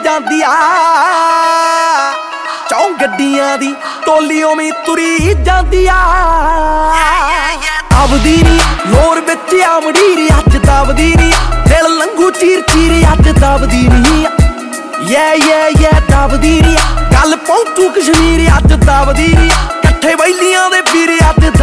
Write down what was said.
ਜਾਂਦੀ ਆ ਚੌਂ ਗੱਡੀਆਂ ਦੀ ਟੋਲੀ ਉਵੇਂ ਤੁਰੀ ਜਾਂਦੀ ਆ ਦਬਦੀ ਨੀ ਲੋਰ ਵਿੱਚ ਆਮੜੀ ਅੱਜ ਦਬਦੀ ਨੀ ਦਿਲ ਲੰਘੂ ਚੀਰ ਚੀਰ ਅੱਜ ਦਬਦੀ ਨੀ ਦਬਦੀ ਨੀ ਗੱਲ ਪਹੁੰਚੂ ਕਸ਼ਮੀਰ ਅੱਜ ਦਬਦੀ ਨੀ ਇਕੱਠੇ ਬੈਲੀਆਂ ਦੇ ਵੀਰ ਅੱਜ